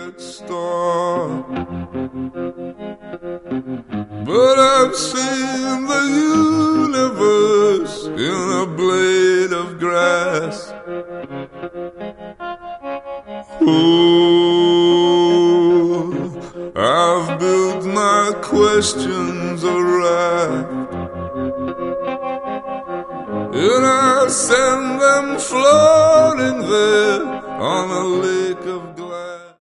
drugstore. But I've seen the universe in a blade of grass. Oh, I've built my questions a raft, and I send them floating there on a lake of